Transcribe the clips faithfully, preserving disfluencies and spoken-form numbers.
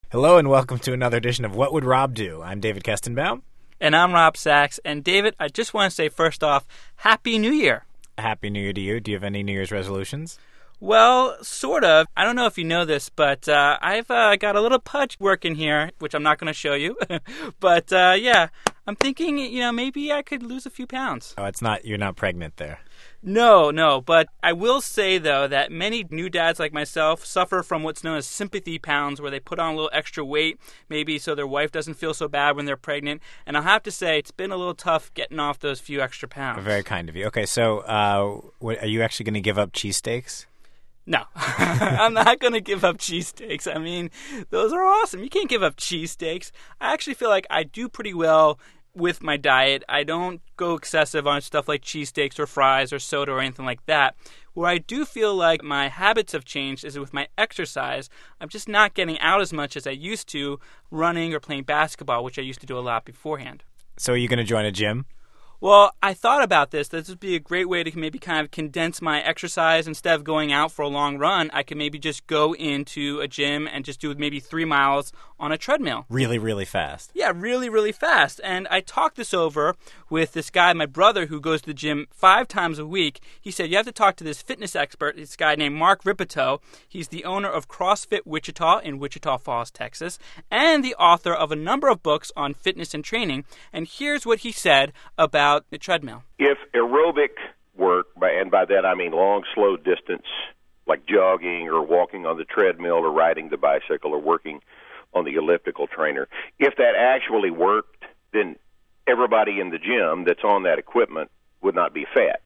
Hello and welcome to another edition of What Would Rob Do? I'm David Kestenbaum. And I'm Rob Sachs. And David, I just want to say first off, Happy New Year. Happy New Year to you. Do you have any New Year's resolutions? Well, sort of. I don't know if you know this, but uh, I've uh, got a little pudge working here, which I'm not going to show you. but uh, yeah, I'm thinking, you know, maybe I could lose a few pounds. Oh, it's not, you're not pregnant there. No, no, but I will say, though, that many new dads like myself suffer from what's known as sympathy pounds, where they put on a little extra weight, maybe so their wife doesn't feel so bad when they're pregnant. And I'll have to say, it's been a little tough getting off those few extra pounds. Very kind of you. Okay, so uh, what, are you actually going to give up cheesesteaks? No, I'm not going to give up cheesesteaks. I mean, those are awesome. You can't give up cheesesteaks. I actually feel like I do pretty well with my diet. I don't go excessive on stuff like cheesesteaks or fries or soda or anything like that. Where I do feel like my habits have changed is with my exercise. I'm just not getting out as much as I used to running or playing basketball, which I used to do a lot beforehand. So are you going to join a gym? Well, I thought about this. This would be a great way to maybe kind of condense my exercise. Instead of going out for a long run, I could maybe just go into a gym and just do maybe three miles on a treadmill. Really, really fast. Yeah, really, really fast. And I talked this over with this guy, my brother, who goes to the gym five times a week. He said, you have to talk to this fitness expert, this guy named Mark Rippetoe. He's the owner of CrossFit Wichita in Wichita Falls, Texas, and the author of a number of books on fitness and training. And here's what he said about the treadmill. If aerobic work, and by that I mean long, slow distance, like jogging or walking on the treadmill or riding the bicycle or working on the elliptical trainer, if that actually worked, then everybody in the gym that's on that equipment would not be fat.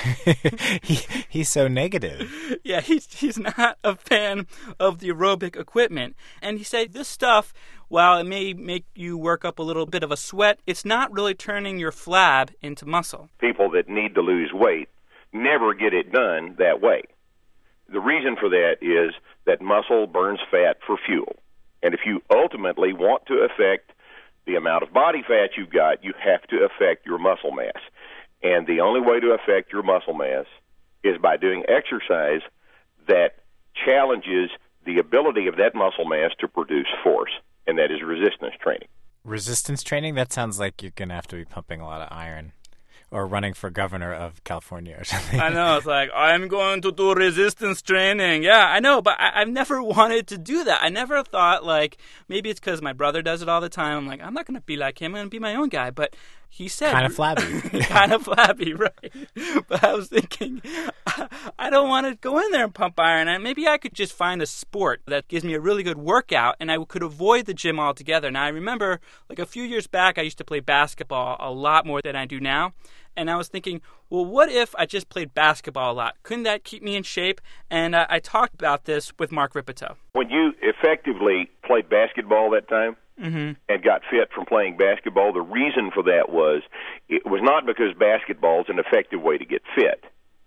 he, he's so negative. Yeah, he's, he's not a fan of the aerobic equipment. And he said this stuff, while it may make you work up a little bit of a sweat, it's not really turning your flab into muscle. People that need to lose weight never get it done that way. The reason for that is that muscle burns fat for fuel. And if you ultimately want to affect the amount of body fat you've got, you have to affect your muscle mass. And the only way to affect your muscle mass is by doing exercise that challenges the ability of that muscle mass to produce force, and that is resistance training. Resistance training? That sounds like you're going to have to be pumping a lot of iron or running for governor of California or something. I know. It's like, I'm going to do resistance training. Yeah, I know, but I, I've never wanted to do that. I never thought, like, maybe it's because my brother does it all the time. I'm like, I'm not going to be like him. I'm going to be my own guy. But he said... Kind of flabby. kind of flabby, right. But I was thinking, I don't want to go in there and pump iron. And maybe I could just find a sport that gives me a really good workout, and I could avoid the gym altogether. Now, I remember, like, a few years back, I used to play basketball a lot more than I do now. And I was thinking, well, what if I just played basketball a lot? Couldn't that keep me in shape? And uh, I talked about this with Mark Rippetoe. When you effectively played basketball that time mm-hmm. and got fit from playing basketball, the reason for that was it was not because basketball is an effective way to get fit.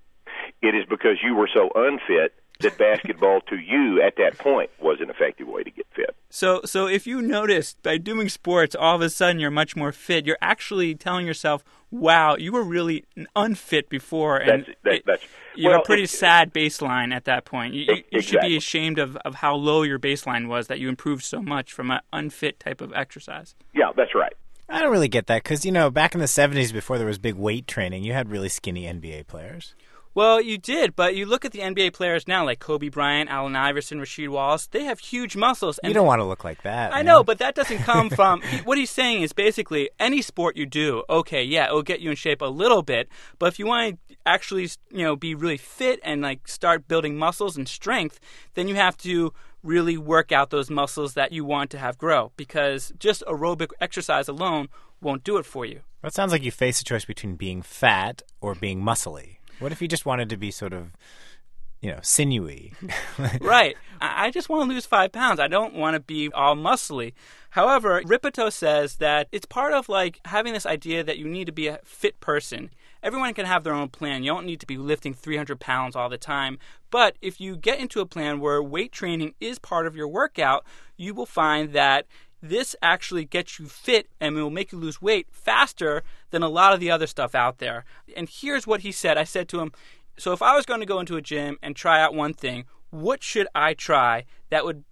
It is because you were so unfit that basketball to you at that point was an effective way to get fit. So so if you notice by doing sports, all of a sudden you're much more fit, you're actually telling yourself, wow, you were really unfit before. And that's, that, that's, you well, have a pretty it, sad baseline at that point. You, it, you exactly. should be ashamed of, of how low your baseline was, that you improved so much from an unfit type of exercise. Yeah, that's right. I don't really get that because, you know, back in the seventies before there was big weight training, you had really skinny N B A players. Well, you did, but you look at the N B A players now, like Kobe Bryant, Allen Iverson, Rasheed Wallace, they have huge muscles. And you don't want to look like that. I man. know, but that doesn't come from... What he's saying is basically any sport you do, okay, yeah, it'll get you in shape a little bit, but if you want to actually, you know, be really fit and like start building muscles and strength, then you have to really work out those muscles that you want to have grow, because just aerobic exercise alone won't do it for you. Well, it sounds like you face a choice between being fat or being muscly. What if you just wanted to be sort of, you know, sinewy? Right. I just want to lose five pounds. I don't want to be all muscly. However, Rippetoe says that it's part of like having this idea that you need to be a fit person. Everyone can have their own plan. You don't need to be lifting three hundred pounds all the time. But if you get into a plan where weight training is part of your workout, you will find that this actually gets you fit and will make you lose weight faster than a lot of the other stuff out there. And here's what he said. I said to him, so if I was going to go into a gym and try out one thing, what should I try that would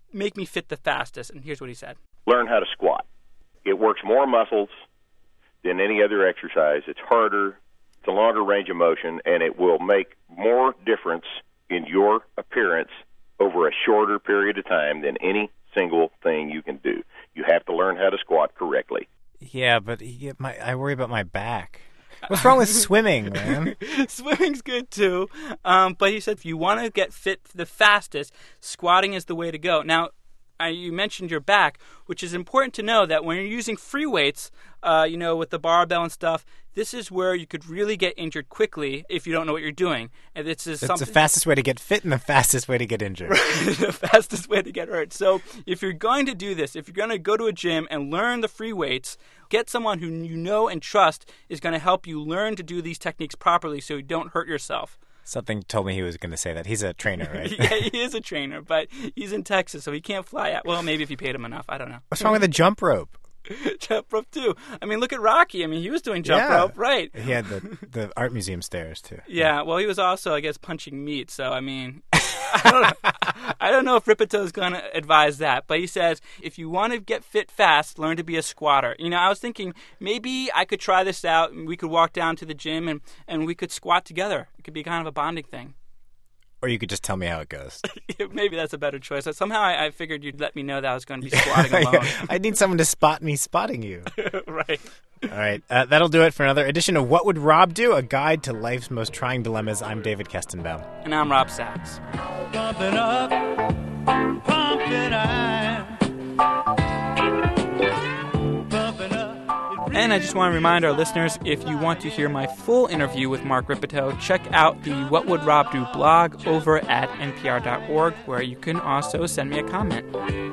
make me fit the fastest? And here's what he said. Learn how to squat. It works more muscles than any other exercise. It's harder, it's a longer range of motion, and it will make more difference in your appearance over a shorter period of time than any single thing you can do. You have to learn how to squat correctly. Yeah, but yeah, my, I worry about my back. What's wrong with swimming, man? Swimming's good, too. Um, but he said if you want to get fit the fastest, squatting is the way to go. Now, uh, you mentioned your back, which is important to know that when you're using free weights, uh, you know, with the barbell and stuff, this is where you could really get injured quickly if you don't know what you're doing. And this is It's something... the fastest way to get fit and the fastest way to get injured. The fastest way to get hurt. So if you're going to do this, if you're going to go to a gym and learn the free weights, get someone who you know and trust is going to help you learn to do these techniques properly so you don't hurt yourself. Something told me he was going to say that. He's a trainer, right? Yeah, he is a trainer, but he's in Texas, so he can't fly out. Well, maybe if you paid him enough. I don't know. What's wrong with the jump rope? Jump rope, too. I mean, look at Rocky. I mean, he was doing jump Yeah. rope, right? He had the, the art museum stairs, too. Yeah, well, he was also, I guess, punching meat, so, I mean... I don't know. I don't know if Ripito is going to advise that, but he says if you want to get fit fast, learn to be a squatter. You know, I was thinking maybe I could try this out and we could walk down to the gym and, and we could squat together. It could be kind of a bonding thing. Or you could just tell me how it goes. Maybe that's a better choice. Somehow I, I figured you'd let me know that I was going to be squatting alone. I need someone to spot me spotting you. Right. All right. Uh, that'll do it for another edition of What Would Rob Do? A guide to life's most trying dilemmas. I'm David Kestenbaum. And I'm Rob Sachs. Pump it up, pump it up, pump it up. And I just want to remind our listeners, if you want to hear my full interview with Mark Ripito, check out the What Would Rob Do blog over at N P R dot org, where you can also send me a comment.